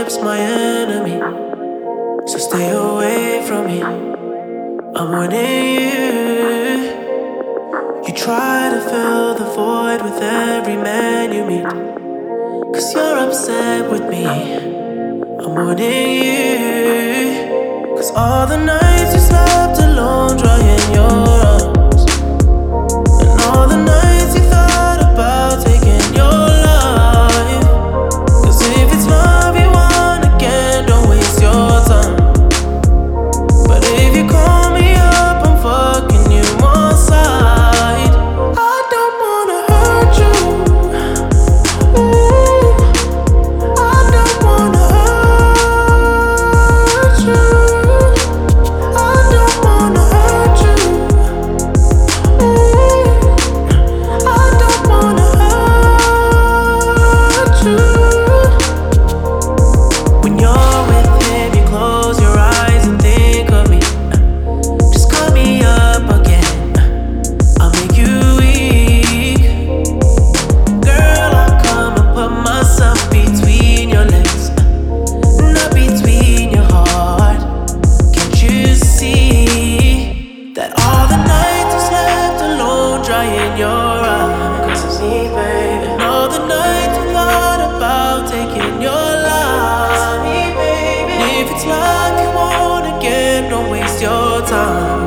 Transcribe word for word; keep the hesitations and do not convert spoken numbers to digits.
type's my enemy, so stay away from me. I'm warning you. You try to fill the void with every man you meet, cause you're upset with me. I'm warning you, cause all the nights you slept alone, drying your arms, and all the nights you thought about taking your life. Cause if it's love you want again, don't waste your time. But if you call me up, I'm fucking you on side. I don't wanna hurt you. Ooh, I don't wanna hurt you. I don't wanna hurt you. Ooh, I don't wanna hurt you. When you're with him, you close your eyes and think of me. Just call me up again, I'll make you weak. Girl, I'll come and put myself between your legs, not between your heart. Can't you see that all the nights you slept alone, drying your eyes? Cause it's me, baby. And all the nights you thought about taking your life. Cause it's me, baby. And if it's love you want again, don't waste your time.